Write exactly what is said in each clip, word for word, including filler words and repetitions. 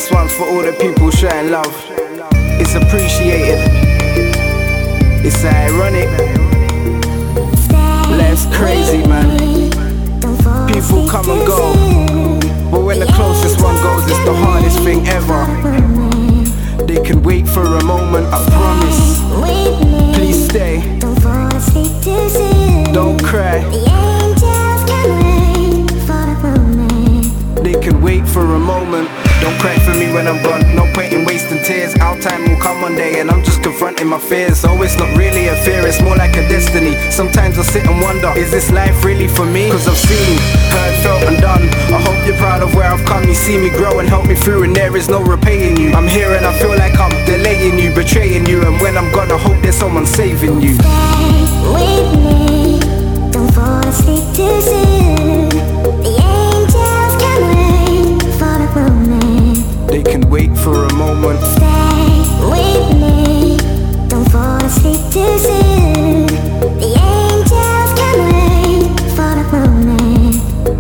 This one's for all the people showing love. It's appreciated. It's ironic. Life's crazy, man. People come and go, but when the closest one goes, it's the hardest thing ever. They can wait for a moment, I promise. Please stay. Don't cry. They can wait for a moment. Don't cry for me when I'm gone. No point in wasting tears. Our time will come one day, and I'm just confronting my fears. So it's not really a fear, it's more like a destiny. Sometimes I sit and wonder, is this life really for me? Cause I've seen, heard, felt and done. I hope you're proud of where I've come. You see me grow and help me through, and there is no repaying you. I'm here and I feel like I'm delaying you, betraying you. And when I'm gone, I hope there's someone saving you. Stay with me, don't fall asleep too soon. The angels can wait for a moment. They can wait for a moment. Stay with me, don't fall asleep too soon. The angels can wait for a moment.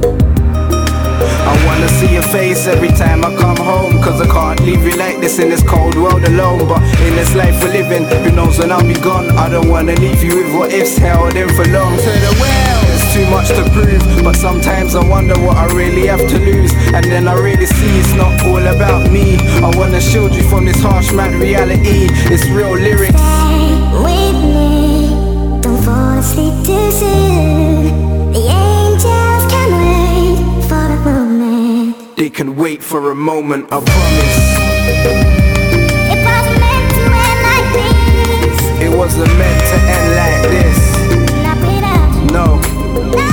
I wanna see your face every time I come home, cause I can't leave you like this in this cold world alone. But in this life we're living, who knows when I'll be gone. I don't wanna leave you with what ifs held in for long. To the well, there's too much to prove, but sometimes I wonder what I really have to lose. And then I really see it's not all about me. I wanna shield you from this harsh mad reality. It's real lyrics. Stay with me, don't fall asleep too soon. The angels can wait for a moment. They can wait for a moment, I promise. It wasn't meant to end like this. It wasn't meant to end like this. Not without No. no.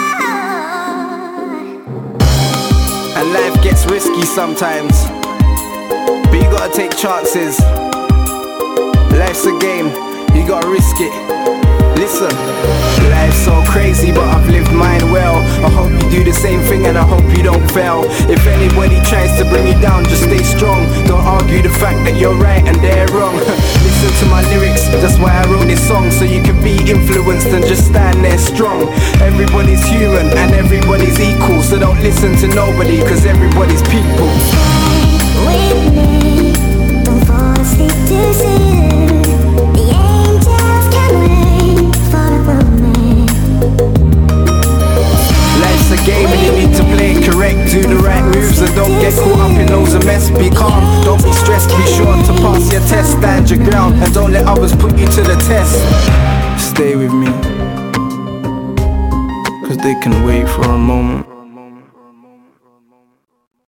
And life gets risky sometimes, but you gotta take chances. Life's a game, you gotta risk it. Listen, life's so crazy, but I've lived mine well. I hope you do the same thing and I hope you don't fail. If anybody tries to bring you down, just stay strong. Don't argue the fact that you're right and they're wrong. Listen to my lyrics, that's why I wrote this song. So you can be influenced and just stand there strong. Everybody's human and everybody's equal, so don't listen to nobody, cause everybody's people. Stay with me, don't fall asleep too soon. The angels can wait for a moment. Life's a game and you need to play it correct. Do the right moves and don't get caught up in loads of mess. Be calm, don't be stressed, be sure to pass your test. Stand your ground and don't let others put you to the test. Stay with me, cause they can wait for a moment.